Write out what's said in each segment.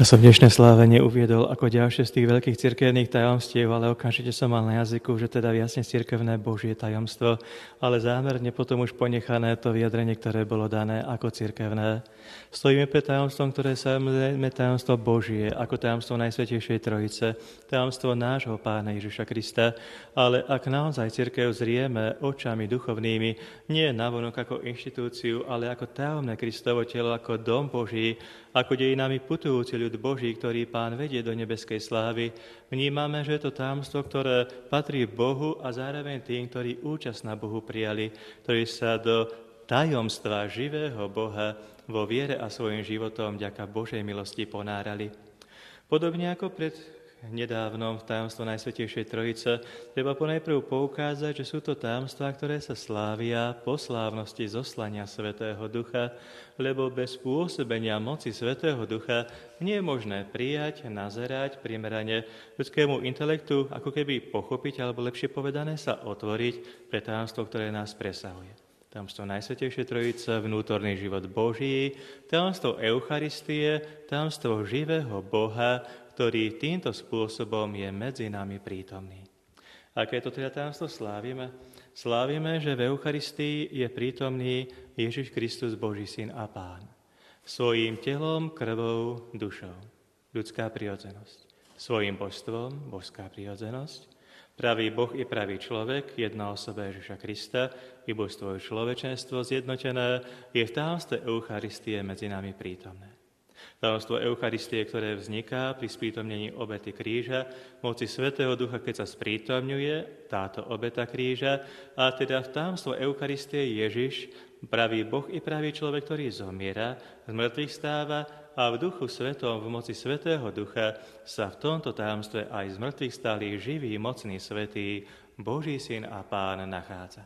Ja som dnešné slávenie uviedol ako ďalšie z tých veľkých cirkevných tajomstiev, ale okamžite som mal na jazyku, že teda jasne cirkevné Božie tajomstvo, ale zámerne potom už ponechané to vyjadrenie, ktoré bolo dané ako cirkevné. Stojíme pred tajomstvom, ktoré sa mene tajomstvo Božie, ako tajomstvo Najsvätejšej Trojice, tajomstvo nášho Pána Ježiša Krista, ale ak naozaj cirkev zrieme očami duchovnými, nie navonok ako inštitúciu, ale ako tajomné Kristovo telo, ako dom Boží, ako dejinami putujúci ľud Boží, ktorý Pán vedie do nebeskej slávy, vnímame, že je to tajomstvo, ktoré patrí Bohu a zároveň tým, ktorí účasť na Bohu prijali, ktorí sa do tajomstva živého Boha vo viere a svojim životom vďaka Božej milosti ponárali. Podobne ako pred nedávnom v tajomstvo Najsvätejšej Trojice, treba ponajprv poukázať, že sú to tajomstvá, ktoré sa slávia po slávnosti zoslania Svätého Ducha, lebo bez pôsobenia moci Svätého Ducha nie je možné prijať, nazerať primerane ľudskému intelektu, ako keby pochopiť, alebo lepšie povedané sa otvoriť pre tajomstvo, ktoré nás presahuje. Tajomstvo Najsvätejšej Trojice, vnútorný život Boží, tajomstvo Eucharistie, tajomstvo živého Boha, ktorý týmto spôsobom je medzi nami prítomný. Aké to teda tajomstvo slávime? Slávime, že v Eucharistii je prítomný Ježiš Kristus, Boží Syn a Pán. Svojím telom, krvou, dušou. Ľudská prirodzenosť. Svojím božstvom, božská prirodzenosť. Pravý Boh i pravý človek, jedna osoba Ježiša Krista, i božstvo i človečenstvo zjednotené, je v tajomstve Eucharistie medzi nami prítomné. Tajomstvo Eucharistie, ktoré vzniká pri sprítomnení obety kríža, moci Svätého Ducha, keď sa sprítomňuje táto obeta kríža, a teda v tajomstvo Eucharistie Ježiš, pravý Boh i pravý človek, ktorý zomiera, z mŕtvych stáva a v Duchu Svetom, v moci Svätého Ducha sa v tomto tajomstve aj z mŕtvych stálý živý, mocný, svätý Boží Syn a Pán nachádza.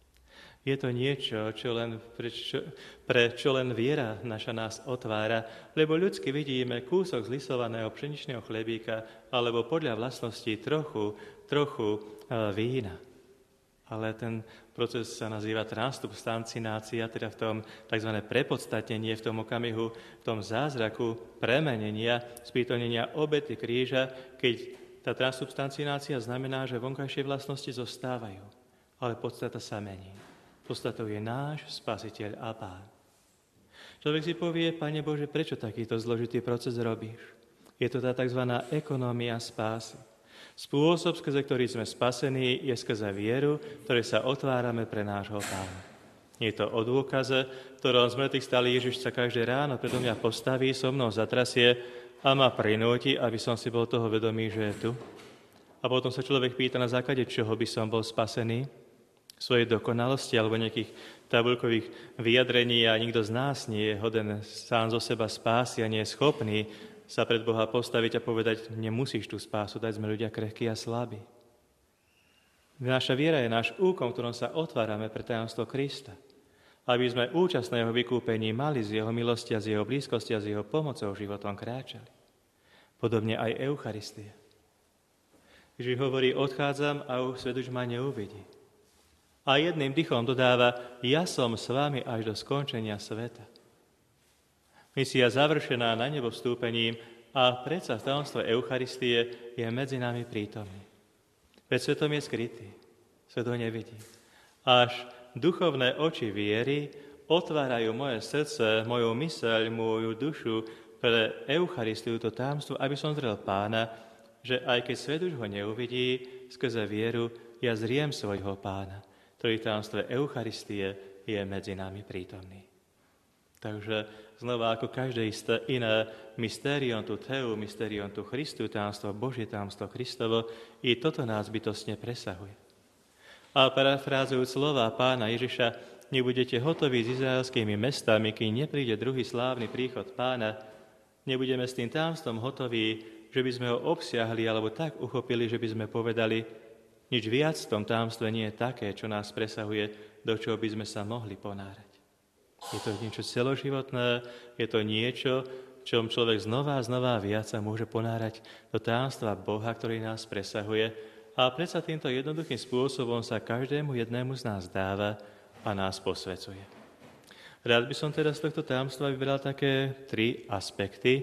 Je to niečo, čo len viera naša nás otvára, lebo ľudsky vidíme kúsok zlisovaného pšeničného chlebíka alebo podľa vlastností trochu vína. Ale ten proces sa nazýva transsubstanciácia, teda v tom tzv. Prepodstatnenie, v tom okamihu, v tom zázraku premenenia, sprítomnenia obety kríža, keď tá transsubstanciácia znamená, že vonkajšie vlastnosti zostávajú, ale podstata sa mení. Podstatou je náš Spasiteľ a Pán. Človek si povie, Pane Bože, prečo takýto zložitý proces robíš? Je to tá tzv. Ekonómia spásy. Spôsob, skrze ktorý sme spasení, je skrze vieru, ktoré sa otvárame pre nášho Pána. Je to o dôkaze, ktorom z mŕtvych stály Ježiš sa každé ráno predo mňa postaví, so mnou zatrasie a ma prinúti, aby som si bol toho vedomý, že je tu. A potom sa človek pýta, na základe čoho by som bol spasený? Svojej dokonalosti alebo nejakých tabuľkových vyjadrení a nikto z nás nie je hoden sám zo seba spásy a nie je schopný sa pred Boha postaviť a povedať, nemusíš tú spásu dať, sme ľudia krehkí a slabí. Naša viera je náš úkon, v ktorom sa otvárame pre tajomstvo Krista, aby sme účasť na jeho vykúpení mali z jeho milosti a z jeho blízkosti a z jeho pomocou životom kráčali. Podobne aj Eucharistia. Ježiš hovorí, odchádzam a svet už ma neuvidí. A jedným dychom dodáva, ja som s vami až do skončenia sveta. Misia završená na nebo vstúpením a predsa v tajomstve Eucharistie je medzi nami prítomný. Veď svetom je skrytý, svet ho nevidí. Až duchovné oči viery otvárajú moje srdce, moju myseľ, moju dušu pre Eucharistiu, to tajomstvo, aby som zrel Pána, že aj keď svet už ho neuvidí, skrze vieru ja zriem svojho Pána, ktorý v tajomstve Eucharistie je medzi nami prítomný. Takže znova ako každé iné mysterium tu Teu, mysterium tu Christu, tajomstvo Božie, tajomstvo Kristovo, i toto nás bytostne presahuje. A parafrázujúc slova Pána Ježiša, nebudete hotoví s izraelskými mestami, kým nepríde druhý slávny príchod Pána, nebudeme s tým tajomstvom hotoví, že by sme ho obsiahli alebo tak uchopili, že by sme povedali, nič viac v tom tajomstve nie je také, čo nás presahuje, do čoho by sme sa mohli ponárať. Je to niečo celoživotné, je to niečo, čom človek znova a znova viac sa môže ponárať do tajomstva Boha, ktorý nás presahuje. A predsa týmto jednoduchým spôsobom sa každému jednému z nás dáva a nás posvecuje. Rád by som teda z tohto tajomstva vybral také 3 aspekty,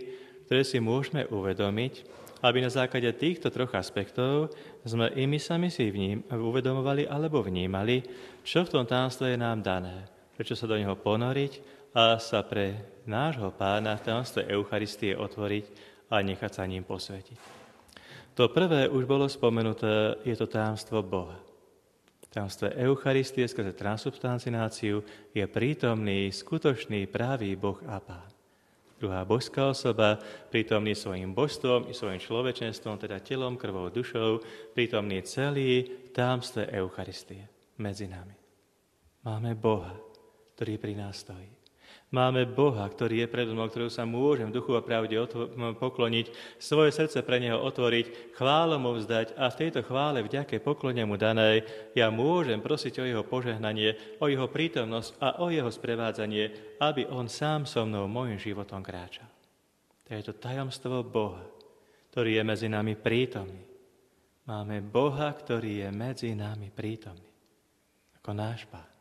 ktoré si môžeme uvedomiť, aby na základe týchto troch aspektov sme i my sami si uvedomovali alebo vnímali, čo v tom tajomstve je nám dané, prečo sa do neho ponoriť a sa pre nášho Pána v tajomstve Eucharistie otvoriť a nechať sa ním posvätiť. To prvé už bolo spomenuté, je to tajomstvo Boha. V tajomstve Eucharistie skrze transubstanciáciu je prítomný, skutočný, pravý Boh a Pán. Druhá božská osoba, prítomný svojim božstvom i svojim človečenstvom, teda telom, krvou, dušou, prítomný celý v tajomstve Eucharistie medzi nami. Máme Boha, ktorý pri nás stojí. Máme Boha, ktorý je predo mnou, ktorého sa môžem v duchu a pravde pokloniť, svoje srdce pre Neho otvoriť, chválu mu vzdať a v tejto chvále vďake poklone mu danej ja môžem prosiť o Jeho požehnanie, o Jeho prítomnosť a o Jeho sprevádzanie, aby On sám so mnou môjim životom kráčal. To je to tajomstvo Boha, ktorý je medzi nami prítomný. Máme Boha, ktorý je medzi nami prítomný. Ako náš Pán.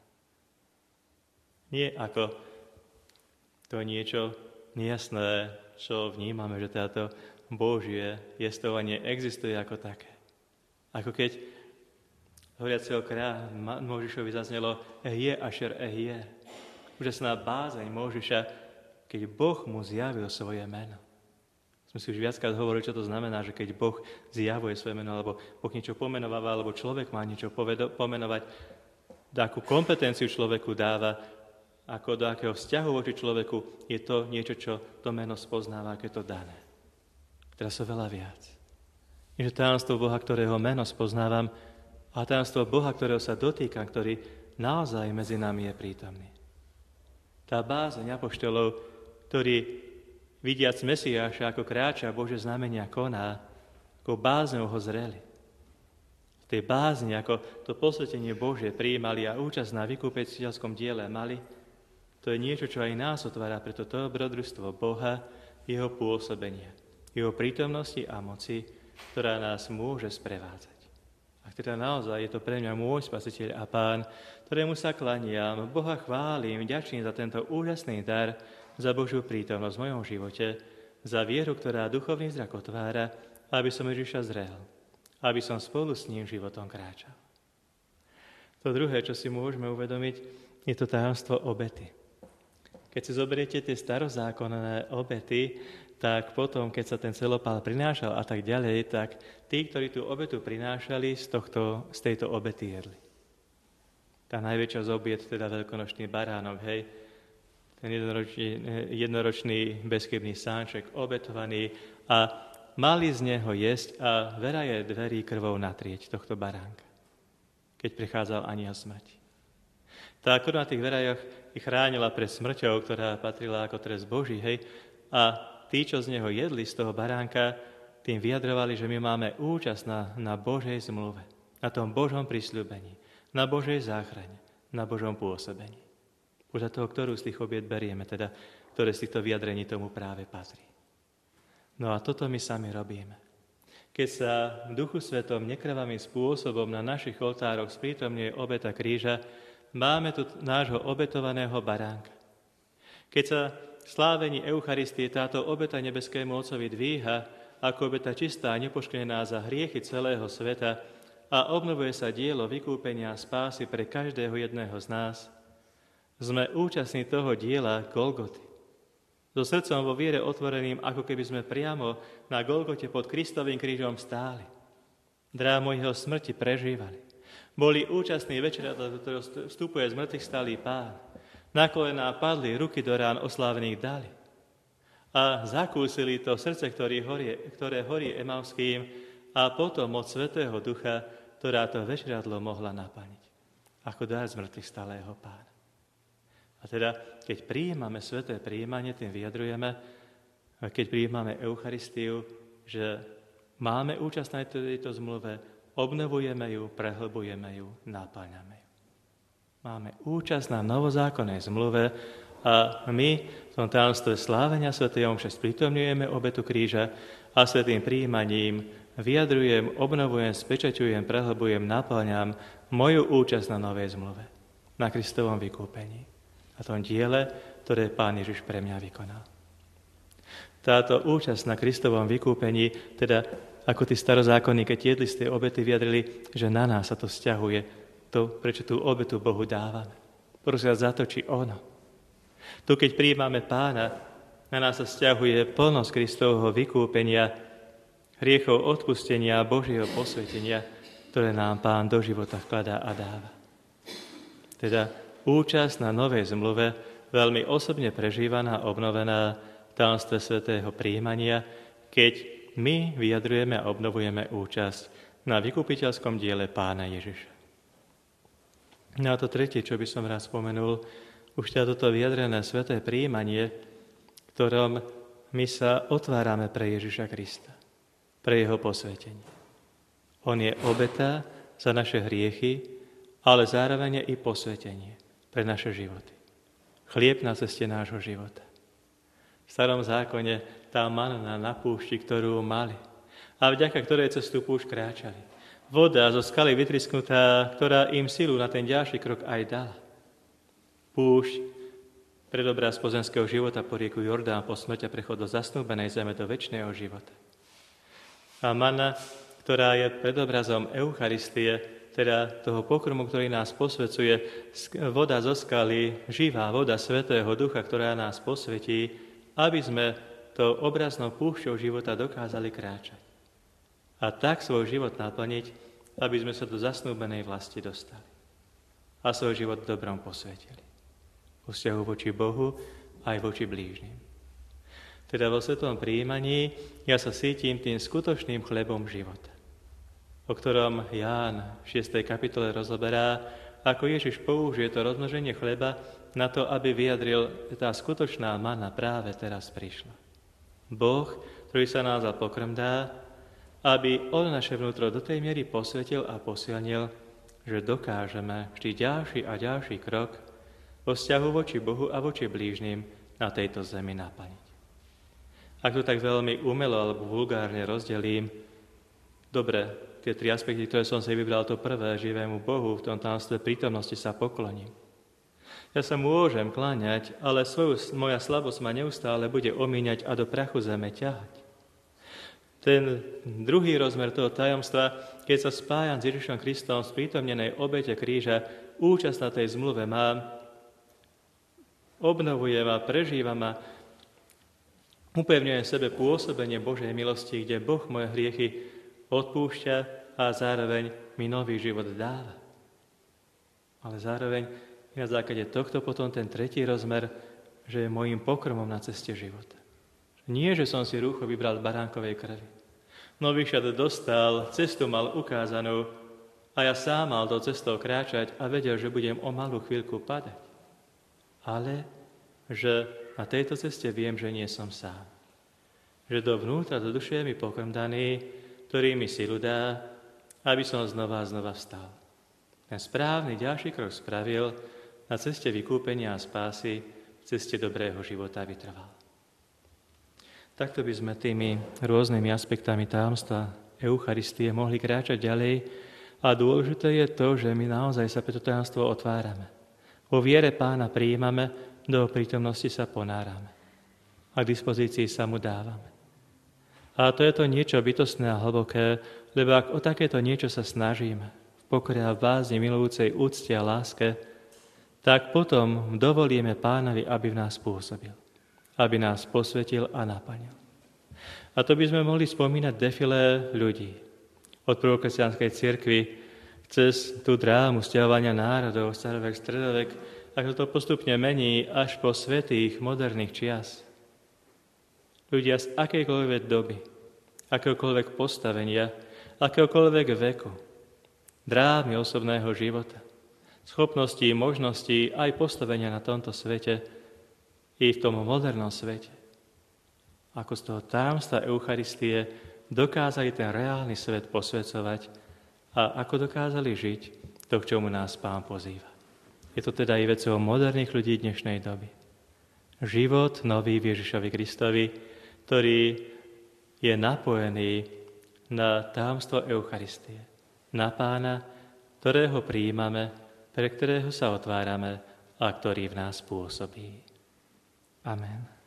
Nie ako to niečo nejasné, čo vnímame, že táto Božie jestvovanie existuje ako také. Ako keď hovoriaceho kráľa Mojžišovi zaznelo Ehje ašer Ehje. Úžasná bázeň Mojžiša, keď Boh mu zjavil svoje meno. Sme si už viackrát hovorili, čo to znamená, že keď Boh zjavuje svoje meno, alebo Boh niečo pomenováva, alebo človek má niečo pomenovať, akú kompetenciu človeku dáva, ako do akého vzťahu voči človeku, je to niečo, čo to meno spoznáva, aké to dané. Teraz sú veľa viac. Je to tajomstvo Boha, ktorého meno spoznávam, a tajomstvo Boha, ktorého sa dotýkam, ktorý naozaj medzi nami je prítomný. Tá bázeň apoštolov, ktorí vidiac Mesiáša, ako kráča Božie znamenia koná, ako bázňou ho zreli. V tej bázni, ako to posvetenie Božie prijímali a účasť na vykúpiteľskom diele mali, to je niečo, čo aj nás otvára pre to dobrodružstvo Boha, Jeho pôsobenia, Jeho prítomnosti a moci, ktorá nás môže sprevádzať. A teda naozaj je to pre mňa môj Spasiteľ a Pán, ktorému sa klaniam, Boha chválim, vďačný za tento úžasný dar, za Božiu prítomnosť v mojom živote, za vieru, ktorá duchovný zrak otvára, aby som Ježiša zrel, aby som spolu s ním životom kráčal. To druhé, čo si môžeme uvedomiť, je to tajomstvo obety. Keď si zoberiete tie starozákonné obety, tak potom, keď sa ten celopál prinášal a tak ďalej, tak tí, ktorí tú obetu prinášali, z tejto obety jedli. Tá najväčšia z obiet, teda veľkonočný baránok, hej, ten jednoročný bezchybný sánček, obetovaný a mali z neho jesť a veľa je dverí krvou natrieť tohto baránka, keď prichádzal anjel smrti. Tá krv na tých verajoch ich chránila pred smrťou, ktorá patrila ako trest Boží, hej. A tí, čo z neho jedli, z toho baránka, tým vyjadrovali, že my máme účasť na Božej zmluve, na tom Božom prisľúbení, na Božej záchrane, na Božom pôsobení. Podľa toho, ktorú z tých obiet berieme, teda ktoré z týchto vyjadrení tomu práve patrí. No a toto my sami robíme. Keď sa v Duchu Svetom nekrvavým spôsobom na našich oltároch sprítomňuje obeta kríža, máme tu nášho obetovaného baránka. Keď sa v slávení Eucharistie táto obeta nebeskému Otcovi dvíha ako obeta čistá a nepoškvrnená za hriechy celého sveta a obnovuje sa dielo vykúpenia a spásy pre každého jedného z nás, sme účastní toho diela Golgoty. So srdcom vo viere otvoreným, ako keby sme priamo na Golgote pod Kristovým krížom stáli. Drámu jeho smrti prežívali. Boli účastní večera, do ktorého vstupuje z mŕtvych stalý Pán. Na kolená padli, ruky do rán oslávených dali. A zakúsili to srdce, ktoré horí emavským a potom od Svätého Ducha, ktorá to večeradlo mohla naplniť. Ako dar z mŕtvych stalého Pána. A teda, keď prijímame sväté prijímanie, tým vyjadrujeme, keď prijímame Eucharistiu, že máme účasť na tejto zmluve, obnovujeme ju, prehlbujeme ju, napáňame ju. Máme účasť na novozákonnej zmluve a my v tom tajomstve slávenia svätej omše sprítomňujeme obetu kríža a svätým prijímaním vyjadrujem, obnovujem, spečaťujem, prehlbujem, napáňam moju účasť na novej zmluve, na Kristovom vykúpení a tom diele, ktoré Pán Ježiš pre mňa vykonal. táto účasť na Kristovom vykúpení, teda ako tí starozákonní, keď jedli z tej obety, vyjadrili, že na nás sa to vzťahuje, to, prečo tú obetu Bohu dávame. Prosia za to, či ono. Tu, keď prijímame Pána, na nás sa vzťahuje plnosť Kristovho vykúpenia, hriechov odpustenia a Božieho posvetenia, ktoré nám Pán do života vkladá a dáva. Teda účasť na novej zmluve, veľmi osobne prežívaná, obnovená v tajomstve svätého prijímania, keď my vyjadrujeme a obnovujeme účasť na vykupiteľskom diele Pána Ježiša. No a to tretie, čo by som rád spomenul, už toto vyjadrené sväté prijímanie, v ktorom my sa otvárame pre Ježiša Krista, pre jeho posvetenie. On je obeta za naše hriechy, ale zároveň je i posvetenie pre naše životy. Chlieb na ceste nášho života. V starom zákone tá manna na púšti, ktorú mali a vďaka ktorej cez tú púšť kráčali. Voda zo skaly vytrisknutá, ktorá im silu na ten ďalší krok aj dala. Púšť, predobraz pozemského života po rieku Jordán, po smrti a prechod do zasnúbenej zeme, do večného života. A manna, ktorá je predobrazom Eucharistie, teda toho pokrmu, ktorý nás posvecuje, voda zo skaly, živá voda Svätého Ducha, ktorá nás posvetí, aby sme tou obraznou púšťou života dokázali kráčať. A tak svoj život naplniť, aby sme sa do zasnúbenej vlasti dostali. A svoj život dobrom posvetili. Vo vzťahu voči Bohu aj voči blížnym. Teda vo svetom prijímaní ja sa cítim tým skutočným chlebom života, o ktorom Ján v 6. kapitole rozoberá, ako Ježiš použije to rozmnoženie chleba na to, aby vyjadril, že tá skutočná manna práve teraz prišla. Boh, ktorý sa nás za pokrm dá, aby on naše vnútro do tej miery posvetil a posilnil, že dokážeme vždy ďalší a ďalší krok vo vzťahu voči Bohu a voči blížnym na tejto zemi naplniť. Ak to tak veľmi umelo alebo vulgárne rozdelím, dobre, tie tri aspekty, ktoré som si vybral, to prvé, živému Bohu, v tom tajomstve prítomnosti sa pokloním. Ja sa môžem kláňať, ale moja slabosť ma neustále bude omíňať a do prachu zeme ťahať. Ten druhý rozmer toho tajomstva, keď sa spájam s Ježišom Kristom v sprítomnenej obete kríža, účasť na tej zmluve mám, obnovujem a prežívam a upevňujem sebe pôsobenie Božej milosti, kde Boh moje hriechy odpúšťa a zároveň mi nový život dáva. Ale zároveň na základe tohto potom ten tretí rozmer, že je mojím pokrmom na ceste života. Nie, že som si rúcho vybral baránkovej krvi. Nový šat dostal, cestu mal ukázanú a ja sám mal do cestou kráčať a vedel, že budem o malú chvíľku padať. Ale že na tejto ceste viem, že nie som sám. Že dovnútra, do duše je mi pokrm daný, ktorý mi silu dá, aby som znova a znova vstal. Ten správny ďalší krok spravil, na ceste vykúpenia a spásy, v ceste dobrého života vytrval. Takto by sme tými rôznymi aspektami tajomstva Eucharistie mohli kráčať ďalej a dôležité je to, že my naozaj sa pre to tajomstvo otvárame. Vo viere Pána prijímame, do prítomnosti sa ponárame a k dispozícii sa mu dávame. A to je to niečo bytostné a hlboké, lebo ak o takéto niečo sa snažíme, v pokore a vázni milujúcej úcte a láske, tak potom dovolíme Pánovi, aby v nás pôsobil, aby nás posvetil a naplnil. A to by sme mohli spomínať defilé ľudí. Od prvokresťanskej cirkvi cez tú drámu sťahovania národov, starovek, stredovek, ako to postupne mení až po svätých moderných čias. Ľudia z akejkoľvek doby, akéhokoľvek postavenia, akéhokoľvek veku, drámy osobného života, schopností, možností aj postavenia na tomto svete i v tom modernom svete. Ako z toho tajomstva Eucharistie dokázali ten reálny svet posvecovať a ako dokázali žiť to, k čomu nás Pán pozýva. Je to teda i vecou moderných ľudí dnešnej doby. Život nový v Ježišovi Kristovi, ktorý je napojený na tajomstvo Eucharistie, na Pána, ktorého prijímame, pre ktorého sa otvárame a ktorý v nás pôsobí. Amen.